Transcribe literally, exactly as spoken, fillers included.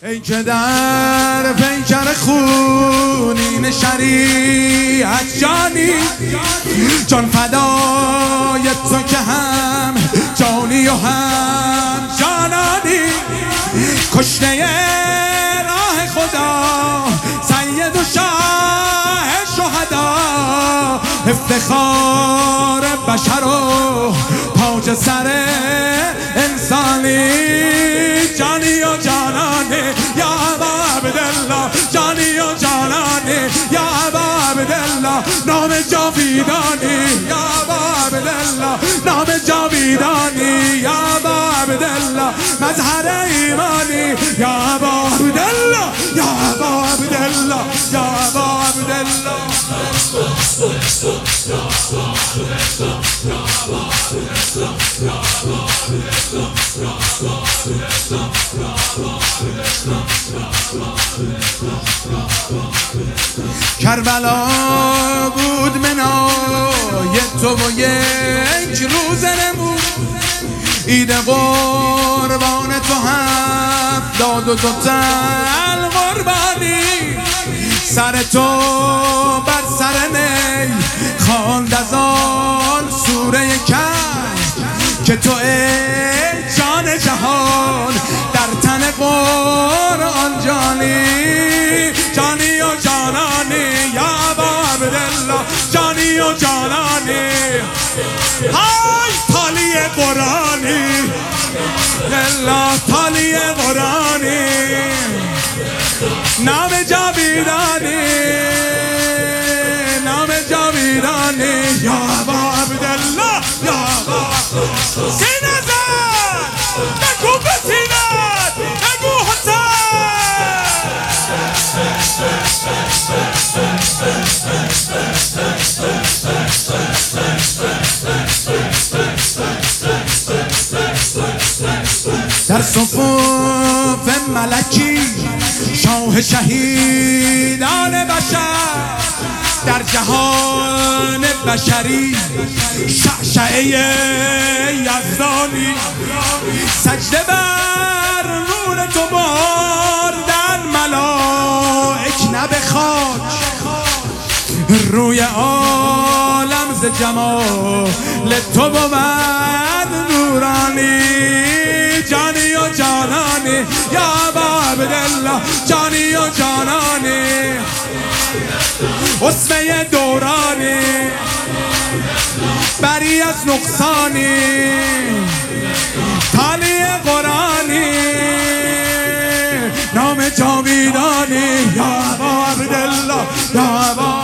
ای که در پیکر خونین شریعت جانی، جان فدای تو که هم جانی و هم جانانی، کشته راه خدا سید و شاه شهدا، افتخار بشر و تاج سر انسانی، جانی و جانانی یا ابا عبدالله، جانی و جانانی یا ابا عبدالله، نام جاویدانی یا ابا عبدالله، نام جاویدانی یا ابا عبدالله، مظهر ایمانی یا ابا عبدالله، یا ابا عبدالله، یا ابا عبدالله. کربلا بود منای تو و یک روز نمود، عید قربان تو هفتاد و دو تن قربانی، سر تو بر سر نی خواند از آن سوره کهف که تو ای جان جهان در تن قرآن جانی، جانی و جانانی یا ابا عبدالله، جانی و جانانی، های تالی قرآنی الله، تالی قرآنی، نام جاویدانی، نام جاویدانی یا ابا عبدالله، یا ابا. سینه زن نگو بتیند، نگو حسن. در صفوف ملکی شاه شهیدان بشر، در جهان بشری شعشعه یزدانی، سجده بر نور تو بردن ملائک نه به خاک، روی عالم ز جمال تو بود نورانی، جانی و جانانی یا ابا عبدالله، جانی و جانانی، اسمه دورانی، بری از نقصانی، تالی قرآنی، نام جاویدانی یا ابا عبدالله، یا ابا